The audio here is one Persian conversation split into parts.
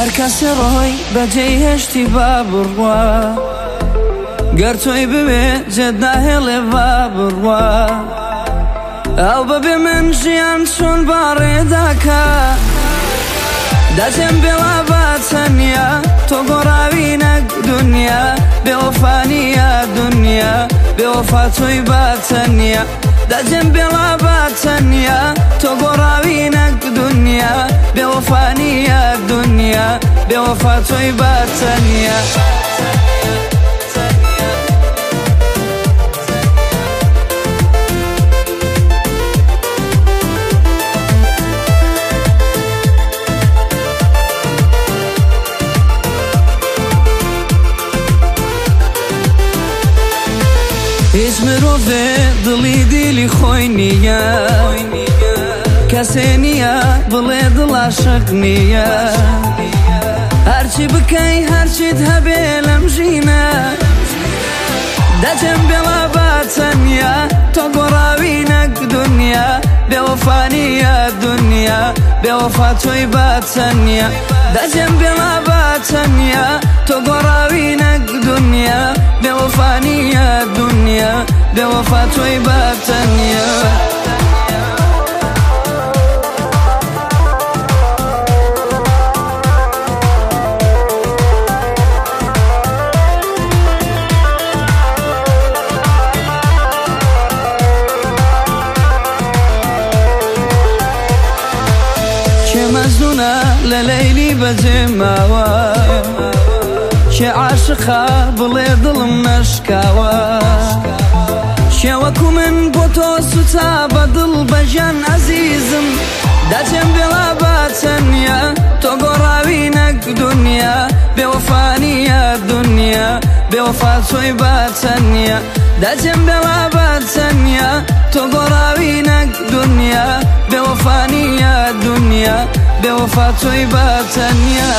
کەسێ ڕۆی بەجێی هێشتی با بڕوا گەر تۆی بوێ جێت ناهێڵێ با بڕوا ئەو بەبێ من ژیان چۆن باڕێداکە دەچێم بێڵا با چەنیا تۆ گۆڕاوی نەک دونیا بێوەفانیە دونیا بێوەفا تۆی با چەنیا دەچێم بێڵا با چەنیا تۆ گۆڕاوی نەک دونیا بێوەفانیە دونیا بێوەفا تۆی با چەنیا هیچ مرۆڤێ دڵی دیلی خۆی نییە کەسێ نییە بڵێ دڵ عاشق نییە هەرچی بکەی هەرچیت هەبێ لەم ژینە دەچێم بێڵا با چەنیا تۆ گۆڕاوی نەک دونیا بێوەفانیە دونیا بێوەفا تۆی با چەنیا دەچێم بێڵا با چەنیا تۆ گۆڕاوی نەک دونیا بێوەفانیە دونیا بێوەفا تۆی با چەنیا چێ مەزنونە لە لەیلی بەجێ ماوە چێ عاشقا بڵێ دڵم نەشکاوە چێ وەکو من بۆ تۆ سوتا بە دڵ بە ژیان عەزیزم دەچێم بێڵا با چەنیا تۆ گۆڕاوی نەک دونیا بێوەفانیە دونیا بێوەفا تۆی با چەنیا دەچێم بێڵا با چەنیا تۆ گۆڕاوی نەک دونیا بێوەفانیە دونیا بێوەفا تۆی با چەنیا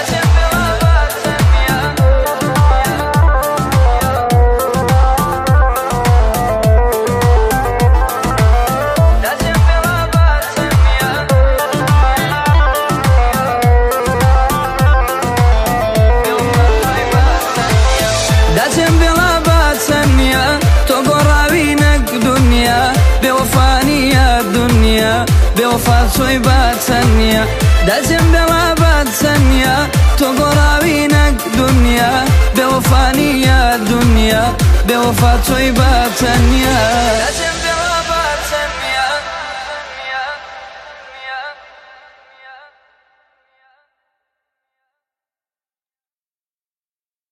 دەچێم بێڵا با چەنیا تۆ گۆڕاوی نەک دونیا بێوەفانیە دونیا بێوەفا تۆی با چەنیا دەچێم بێڵا با چەنیا تۆ گۆڕاوی نەک دونیا بێوەفانیە دونیا بێوەفا تۆی با چەنیا